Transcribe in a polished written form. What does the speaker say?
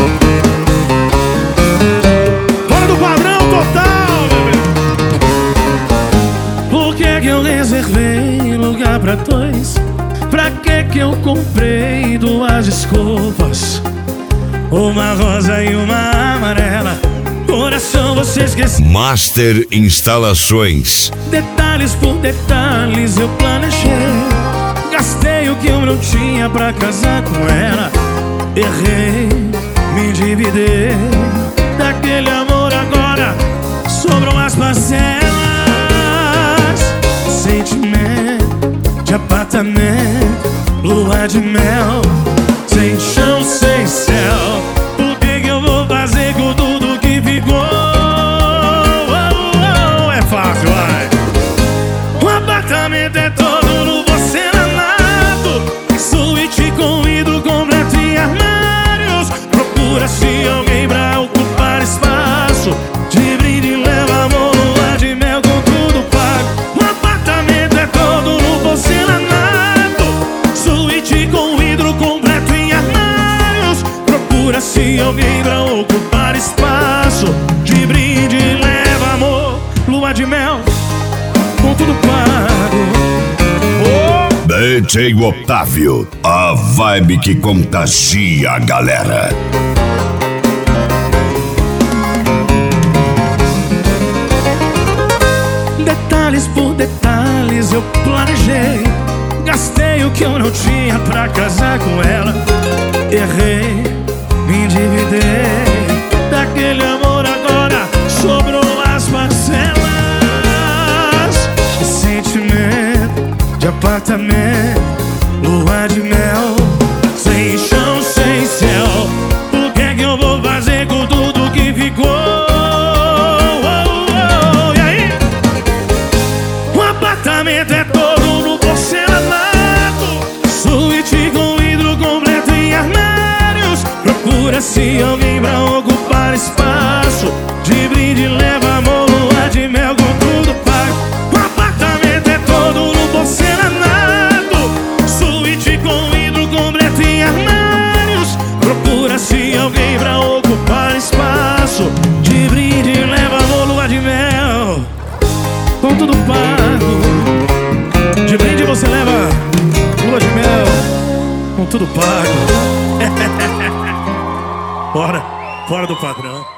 Fora do padrão total, bebê. Por que eu reservei lugar pra dois? Pra que eu comprei duas escovas? Uma rosa e uma amarela. Coração, você esqueceu. Master Instalações. Detalhes por detalhes eu planejei. Gastei o que eu não tinha pra casar com ela. Errei, me endividei. Daquele amor agora sobram as parcelas. Sentimento de apartamento, lua de mel, sem chão, sem céu. O que eu vou fazer com tudo que ficou? É fácil, vai. O apartamento é todo no porcelanato, suíte com vidro completo e armários. Procura-se alguém pra ocupar espaço. De brinde leva amor, lua de mel com tudo pago. O apartamento é todo no porcelanato, suíte com vidro completo e armários. Procura-se alguém pra ocupar espaço. De brinde leva amor, lua de mel com tudo pago. DJ Otávio, a vibe que contagia a galera. Detalhes por detalhes eu planejei. Gastei o que eu não tinha pra casar com ela. Errei, me endividei. Daquele amor agora sobrou as parcelas. Sentimento de apartamento, lua de mel, sem chão, sem céu. O que eu vou fazer com tudo que ficou? E aí? O apartamento é todo no porcelanato, suíte com vidro completo e armários. Procura-se alguém pra ocupar espaço. De brinde leva amor, lua de mel com tudo pago. O apartamento é todo no porcelanato, suíte com vidro completo e armários. Procura-se alguém pra ocupar espaço. De brinde leva amor, lua de mel com tudo pago. De brinde você leva lua de mel com tudo pago. Fora do padrão.